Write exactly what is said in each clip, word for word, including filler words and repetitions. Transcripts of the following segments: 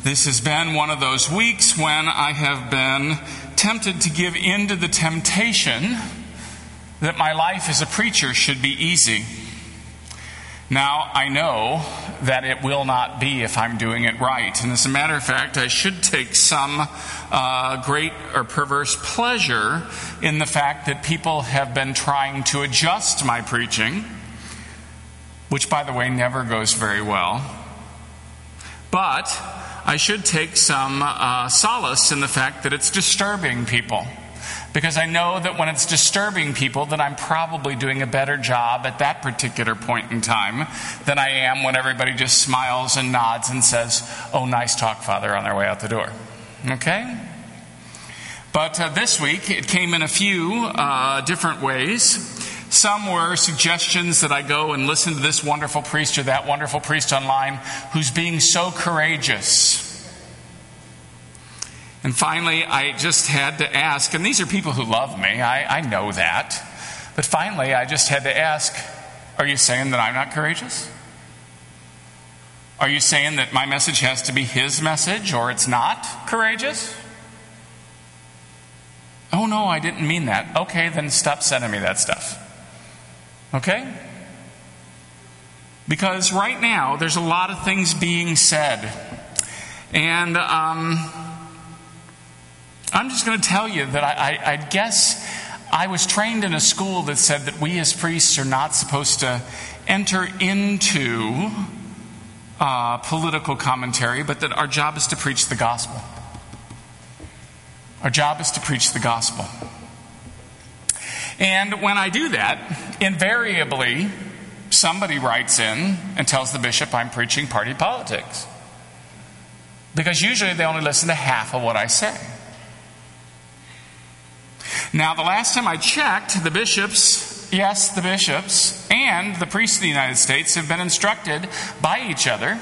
This has been one of those weeks when I have been tempted to give in to the temptation that my life as a preacher should be easy. Now, I know that it will not be if I'm doing it right. And as a matter of fact, I should take some uh, great or perverse pleasure in the fact that people have been trying to adjust my preaching, which, by the way, never goes very well. But I should take some uh, solace in the fact that it's disturbing people. Because I know that when it's disturbing people, that I'm probably doing a better job at that particular point in time than I am when everybody just smiles and nods and says, "Oh, nice talk, Father," on their way out the door. Okay? But uh, this week, it came in a few uh, different ways. Some were suggestions that I go and listen to this wonderful priest or that wonderful priest online who's being so courageous. And finally, I just had to ask, and these are people who love me, I, I know that. But finally, I just had to ask, are you saying that I'm not courageous? Are you saying that my message has to be his message or it's not courageous? Oh no, I didn't mean that. Okay, then stop sending me that stuff. Okay? Because right now, there's a lot of things being said. And um, I'm just going to tell you that I, I, I guess I was trained in a school that said that we as priests are not supposed to enter into uh, political commentary, but that our job is to preach the gospel. Our job is to preach the gospel. And when I do that, invariably, somebody writes in and tells the bishop I'm preaching party politics. Because usually they only listen to half of what I say. Now, the last time I checked, the bishops, yes, the bishops, and the priests of the United States have been instructed by each other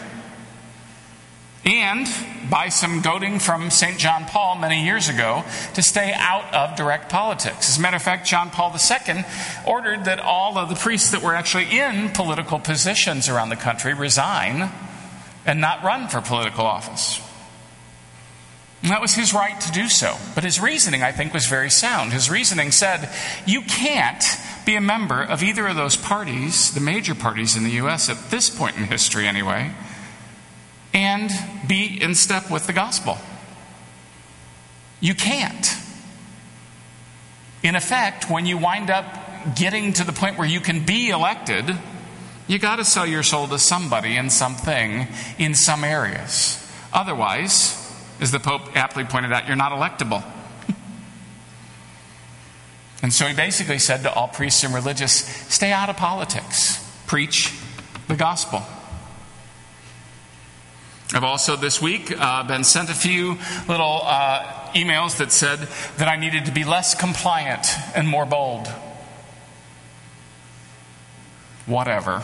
and by some goading from Saint John Paul many years ago to stay out of direct politics. As a matter of fact, John Paul the Second ordered that all of the priests that were actually in political positions around the country resign and not run for political office. And that was his right to do so. But his reasoning, I think, was very sound. His reasoning said, you can't be a member of either of those parties, the major parties in the U S at this point in history anyway, and be in step with the gospel. You can't. In effect, when you wind up getting to the point where you can be elected, you got to sell your soul to somebody and something in some areas. Otherwise, as the Pope aptly pointed out, you're not electable. And so he basically said to all priests and religious, stay out of politics. Preach the gospel. I've also this week uh, been sent a few little uh, emails that said that I needed to be less compliant and more bold. Whatever.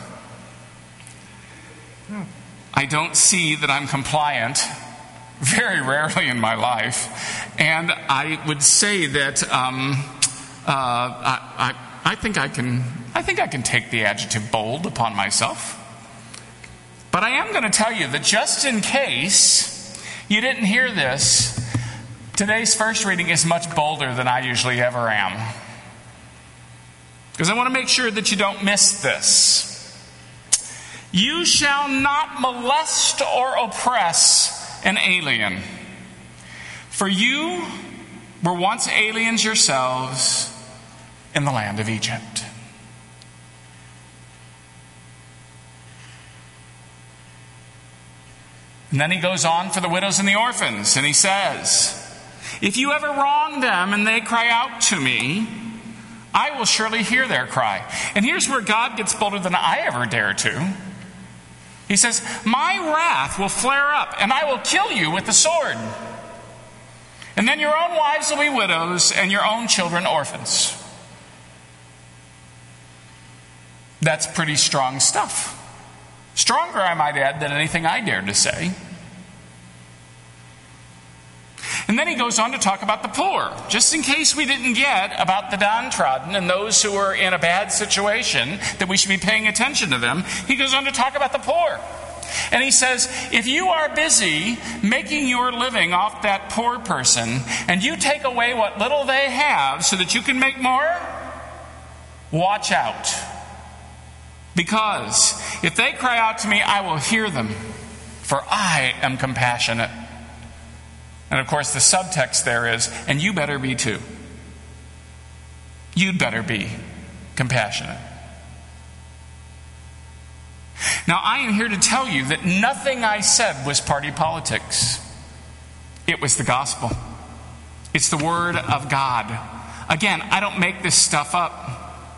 Hmm. I don't see that I'm compliant very rarely in my life. And I would say that um, uh, I, I, I think I can I think I can take the adjective bold upon myself. But I am going to tell you that just in case you didn't hear this, today's first reading is much bolder than I usually ever am. Because I want to make sure that you don't miss this. You shall not molest or oppress an alien. For you were once aliens yourselves in the land of Egypt. And then he goes on for the widows and the orphans, and he says, if you ever wrong them and they cry out to me, I will surely hear their cry. And here's where God gets bolder than I ever dare to. He says, my wrath will flare up, and I will kill you with the sword. And then your own wives will be widows, and your own children orphans. That's pretty strong stuff. Stronger, I might add, than anything I dared to say. And then he goes on to talk about the poor. Just in case we didn't get about the downtrodden and those who are in a bad situation, that we should be paying attention to them, he goes on to talk about the poor. And he says, if you are busy making your living off that poor person, and you take away what little they have so that you can make more, watch out. Because if they cry out to me, I will hear them, for I am compassionate. And of course, the subtext there is, and you better be too. You'd better be compassionate. Now, I am here to tell you that nothing I said was party politics. It was the gospel. It's the Word of God. Again, I don't make this stuff up.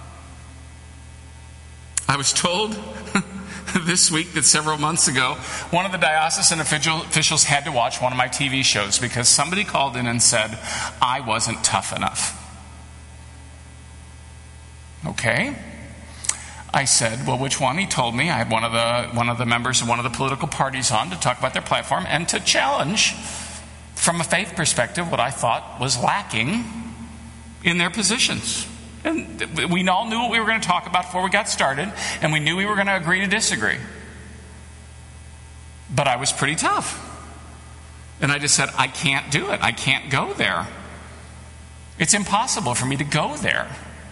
I was told this week that several months ago, one of the diocesan officials had to watch one of my T V shows because somebody called in and said, I wasn't tough enough. Okay. I said, well, which one? He told me. I had one of the one of the members of one of the political parties on to talk about their platform and to challenge, from a faith perspective, what I thought was lacking in their positions. And we all knew what we were going to talk about before we got started, and we knew we were going to agree to disagree. But I was pretty tough. And I just said, I can't do it. I can't go there. It's impossible for me to go there.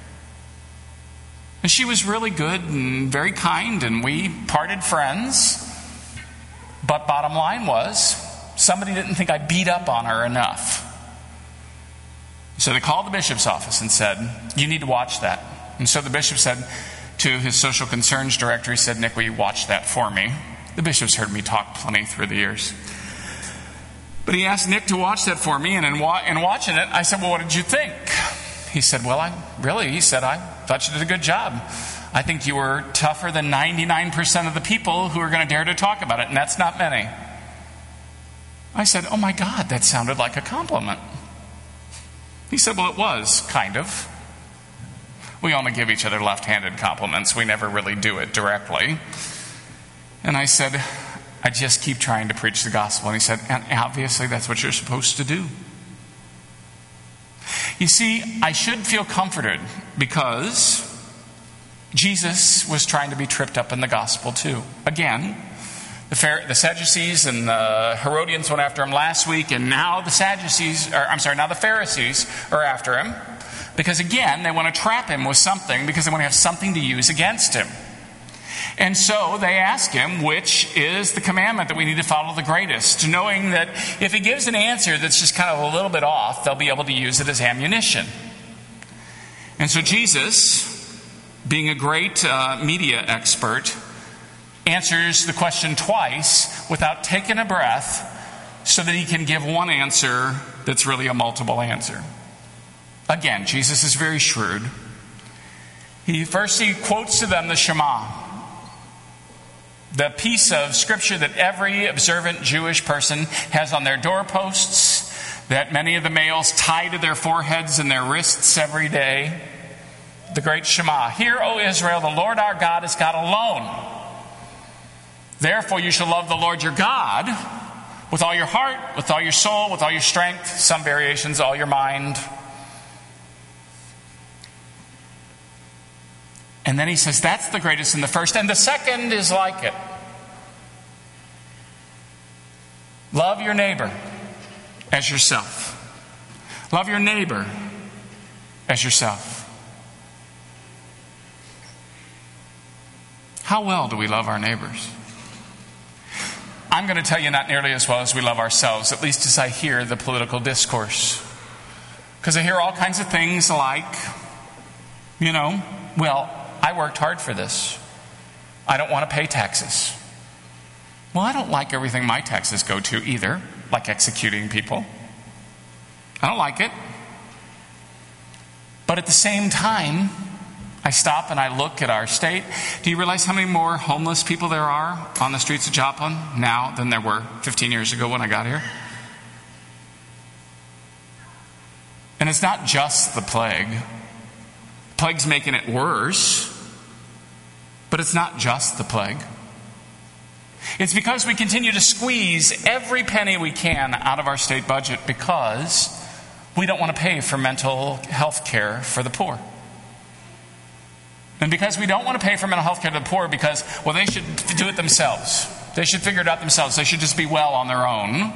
And she was really good and very kind, and we parted friends. But bottom line was, somebody didn't think I beat up on her enough. So they called the bishop's office and said, you need to watch that. And so the bishop said to his social concerns director, he said, Nick, will you watch that for me? The bishop's heard me talk plenty through the years. But he asked Nick to watch that for me, and in, wa- in watching it, I said, well, what did you think? He said, well, I really, he said, I thought you did a good job. I think you were tougher than ninety-nine percent of the people who are going to dare to talk about it, and that's not many. I said, oh my God, that sounded like a compliment. He said, well, it was, kind of. We only give each other left-handed compliments. We never really do it directly. And I said, I just keep trying to preach the gospel. And he said, and obviously that's what you're supposed to do. You see, I should feel comforted because Jesus was trying to be tripped up in the gospel too. Again, the, Phar- the Sadducees and the Herodians went after him last week, and now the Sadducees, or I'm sorry, now the Pharisees are after him because again, they want to trap him with something because they want to have something to use against him. And so they ask him, which is the commandment that we need to follow the greatest, knowing that if he gives an answer that's just kind of a little bit off, they'll be able to use it as ammunition. And so Jesus, being a great uh, media expert, answers the question twice without taking a breath so that he can give one answer that's really a multiple answer. Again, Jesus is very shrewd. He first he quotes to them the Shema, the piece of scripture that every observant Jewish person has on their doorposts, that many of the males tie to their foreheads and their wrists every day. The great Shema. Hear, O Israel, the Lord our God is God alone. Therefore you shall love the Lord your God with all your heart, with all your soul, with all your strength, some variations, all your mind. And then he says, that's the greatest and the first, and the second is like it. Love your neighbor as yourself. Love your neighbor as yourself. How well do we love our neighbors? I'm going to tell you not nearly as well as we love ourselves, at least as I hear the political discourse. Because I hear all kinds of things like, you know, well, I worked hard for this. I don't want to pay taxes. Well, I don't like everything my taxes go to either, like executing people. I don't like it. But at the same time, I stop and I look at our state. Do you realize how many more homeless people there are on the streets of Joplin now than there were fifteen years ago when I got here? And it's not just the plague. The plague's making it worse. But it's not just the plague. It's because we continue to squeeze every penny we can out of our state budget because we don't want to pay for mental health care for the poor. And because we don't want to pay for mental health care to the poor because, well, they should do it themselves. They should figure it out themselves. They should just be well on their own.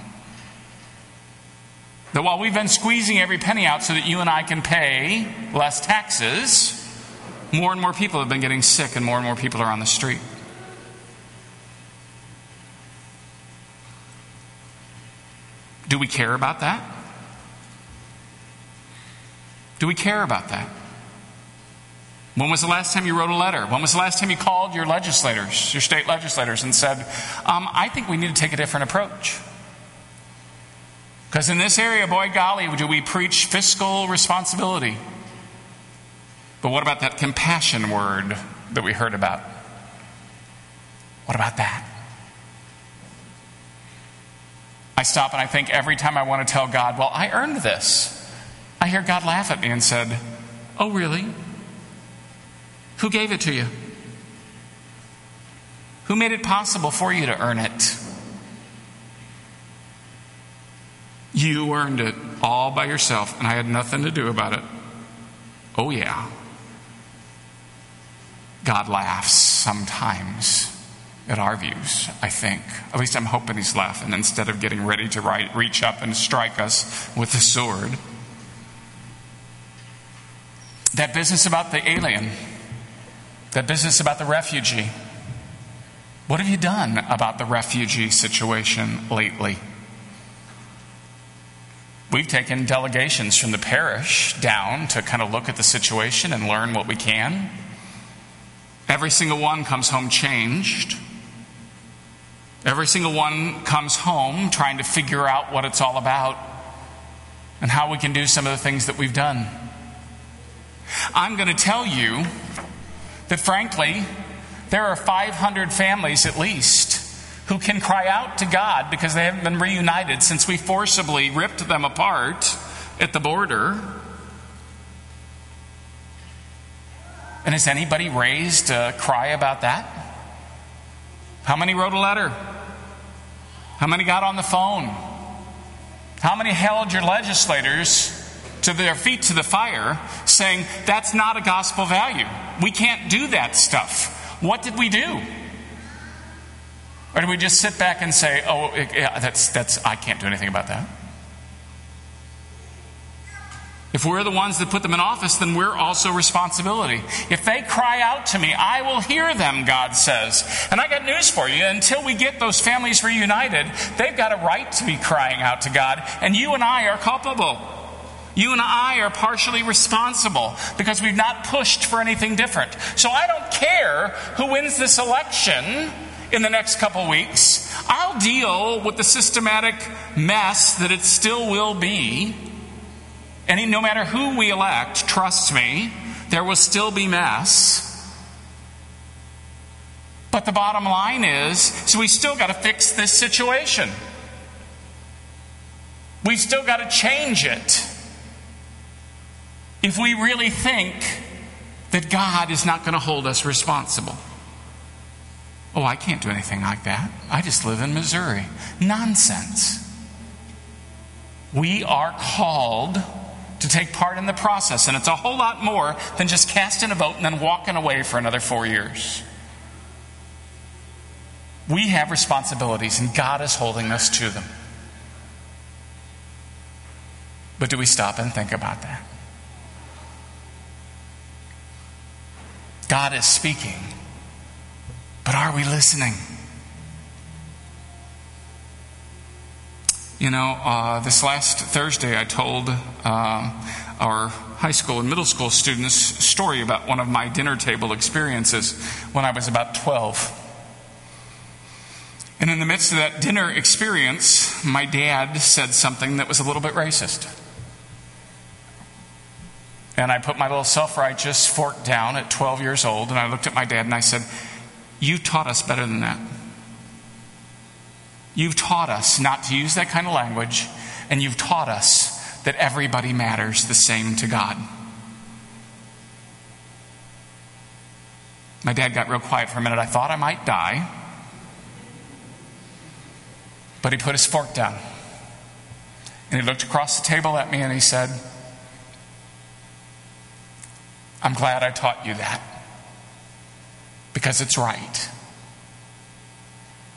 That while we've been squeezing every penny out so that you and I can pay less taxes, more and more people have been getting sick and more and more people are on the street. Do we care about that? Do we care about that? When was the last time you wrote a letter? When was the last time you called your legislators, your state legislators, and said, um, I think we need to take a different approach? Because in this area, boy golly, do we preach fiscal responsibility. But what about that compassion word that we heard about? What about that? I stop and I think every time I want to tell God, well, I earned this. I hear God laugh at me and said, oh, really? Who gave it to you? Who made it possible for you to earn it? You earned it all by yourself, and I had nothing to do about it. Oh, yeah. God laughs sometimes at our views, I think. At least I'm hoping he's laughing instead of getting ready to right, reach up and strike us with the sword. That business about the alien, that business about the refugee. What have you done about the refugee situation lately? We've taken delegations from the parish down to kind of look at the situation and learn what we can. Every single one comes home changed. Every single one comes home trying to figure out what it's all about and how we can do some of the things that we've done. I'm going to tell you that, frankly, there are five hundred families at least who can cry out to God because they haven't been reunited since we forcibly ripped them apart at the border. And has anybody raised a cry about that? How many wrote a letter? How many got on the phone? How many held your legislators to their feet to the fire saying, that's not a gospel value. We can't do that stuff. What did we do? Or do we just sit back and say, oh, yeah, that's, that's, I can't do anything about that? If we're the ones that put them in office, then we're also responsibility. If they cry out to me, I will hear them, God says. And I got news for you. Until we get those families reunited, they've got a right to be crying out to God. And you and I are culpable. You and I are partially responsible because we've not pushed for anything different. So I don't care who wins this election in the next couple weeks. I'll deal with the systematic mess that it still will be. And no matter who we elect, trust me, there will still be mess. But the bottom line is, so we still got to fix this situation. We've still got to change it. If we really think that God is not going to hold us responsible. Oh, I can't do anything like that. I just live in Missouri. Nonsense. We are called to take part in the process, and it's a whole lot more than just casting a vote and then walking away for another four years. We have responsibilities, and God is holding us to them. But do we stop and think about that? God is speaking, but are we listening? You know, uh, this last Thursday I told uh, our high school and middle school students a story about one of my dinner table experiences when I was about twelve. And in the midst of that dinner experience, my dad said something that was a little bit racist. And I put my little self-righteous fork down at twelve years old, and I looked at my dad and I said, you taught us better than that. You've taught us not to use that kind of language, and you've taught us that everybody matters the same to God. My dad got real quiet for a minute. I thought I might die. But he put his fork down. And he looked across the table at me and he said, I'm glad I taught you that. Because it's right.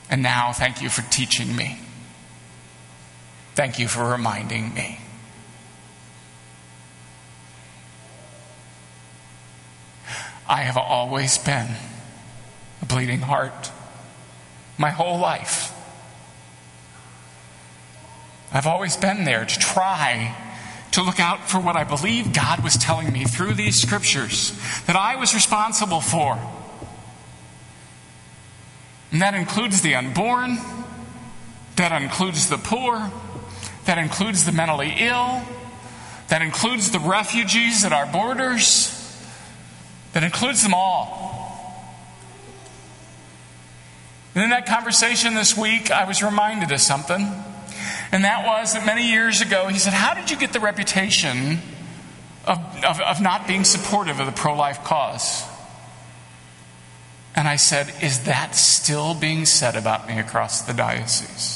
And now, thank you for teaching me. Thank you for reminding me. I have always been a bleeding heart my whole life. I've always been there to try to look out for what I believe God was telling me through these scriptures that I was responsible for. And that includes the unborn, that includes the poor, that includes the mentally ill, that includes the refugees at our borders, that includes them all. And in that conversation this week, I was reminded of something. And that was that many years ago, he said, how did you get the reputation of, of, of not being supportive of the pro-life cause? And I said, is that still being said about me across the diocese?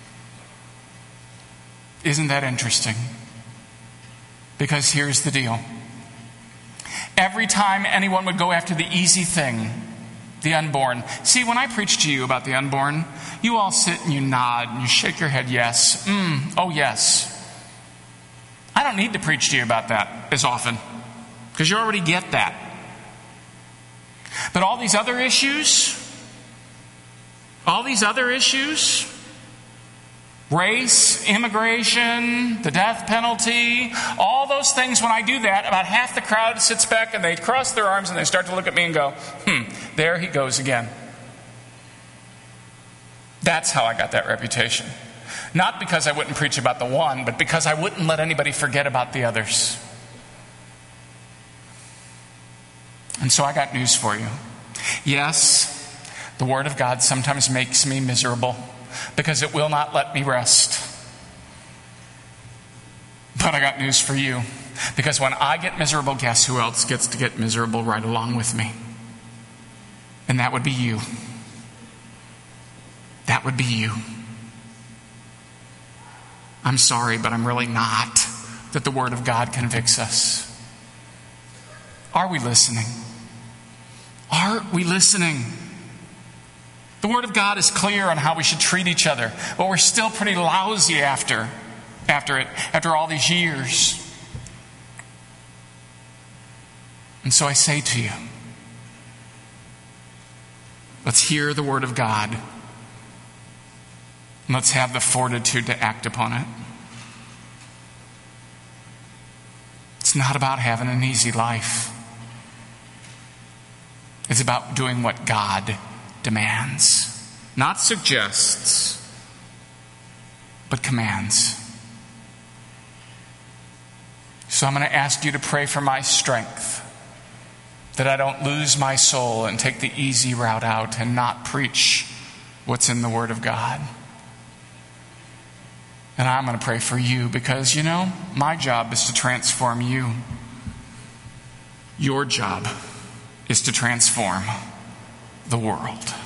Isn't that interesting? Because here's the deal. Every time anyone would go after the easy thing, the unborn. See, when I preach to you about the unborn, you all sit and you nod and you shake your head, yes. Mm, oh, yes. I don't need to preach to you about that as often, because you already get that. But all these other issues, all these other issues, race, immigration, the death penalty, all those things, when I do that, about half the crowd sits back and they cross their arms and they start to look at me and go, hmm, there he goes again. That's how I got that reputation. Not because I wouldn't preach about the one, but because I wouldn't let anybody forget about the others. And so I got news for you. Yes, the Word of God sometimes makes me miserable because it will not let me rest. But I got news for you. Because when I get miserable, guess who else gets to get miserable right along with me? And that would be you. That would be you. I'm sorry, but I'm really not that the Word of God convicts us. Are we listening? Are we listening? The Word of God is clear on how we should treat each other, but we're still pretty lousy after, after it, after all these years. And so I say to you, let's hear the Word of God. And let's have the fortitude to act upon it. It's not about having an easy life. It's about doing what God demands. Not suggests, but commands. So I'm going to ask you to pray for my strength, that I don't lose my soul and take the easy route out and not preach what's in the Word of God. And I'm going to pray for you because, you know, my job is to transform you. Your job is to transform the world.